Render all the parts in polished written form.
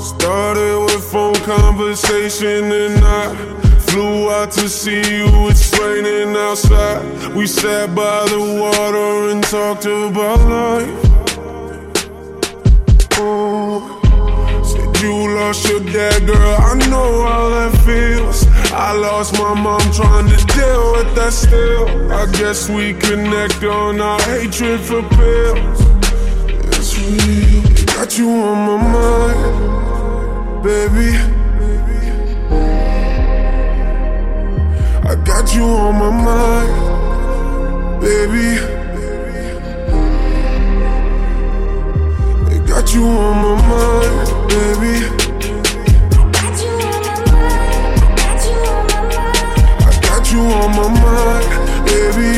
Started with phone conversation and I flew out to see you, it's raining outside. We sat by the water and talked about life. Said you lost your dad, girl, I know how that feels. I lost my mom trying to deal with that still. I guess we connect on our hatred for pills. It's real, got you on my mind, baby. I got you on my mind, baby. I got you on my mind, baby. I got you on my mind, baby.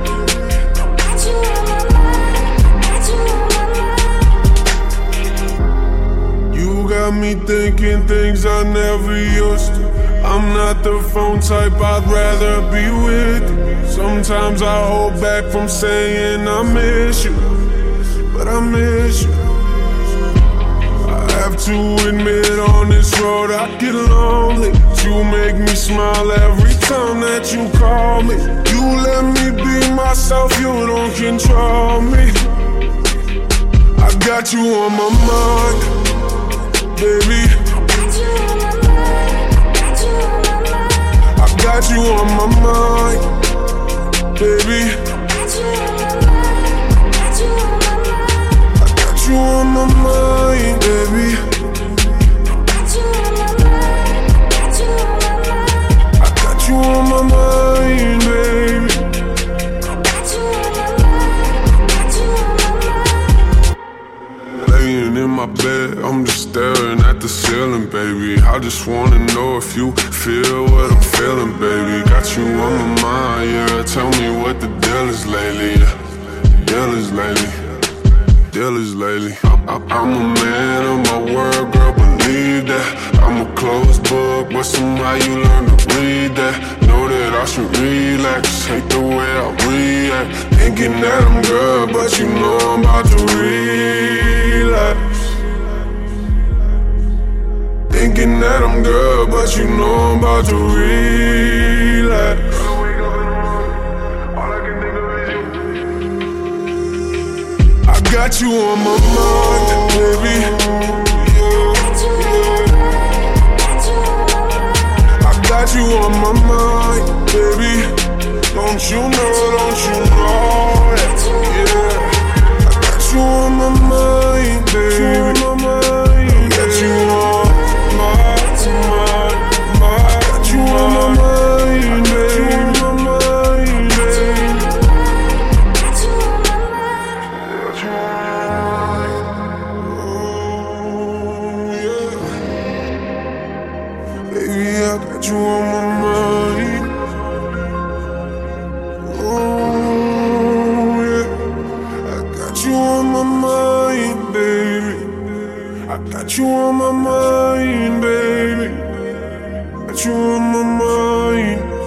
You got me thinking things I never used to. I'm not the phone type, I'd rather be with you. Sometimes I hold back from saying I miss you, but I miss you. I have to admit on this road I get lonely. You make me smile every time that you call me. You let me be myself, you don't control me. I got you on my mind, baby. Got you on my mind, baby. I got you on my mind, baby. I got you on my mind, baby. Laying in my bed, I'm just staring at the ceiling, baby. I just wanna know if you feel what I'm feeling, baby. Got you on my mind, yeah. Tell me what the deal is lately, yeah. Deal is lately, deal is lately. I'm a man of my word, girl, believe that. I'm a closed book, but somehow you learn to read that. Know that I should relax, hate the way I react. Thinking that I'm good, but you know I'm about to relapse. Thinking that I'm good, but you know I'm about to relapse. I got you on my mind, baby. I got you on my mind, baby. Don't you know, don't you know that? Yeah. I got you on my mind, baby. I got you on. Got you on my mind, baby. Baby, I got you on my mind. Oh, yeah. I got you on my mind, baby. I got you on my mind, baby. Got you on my mind.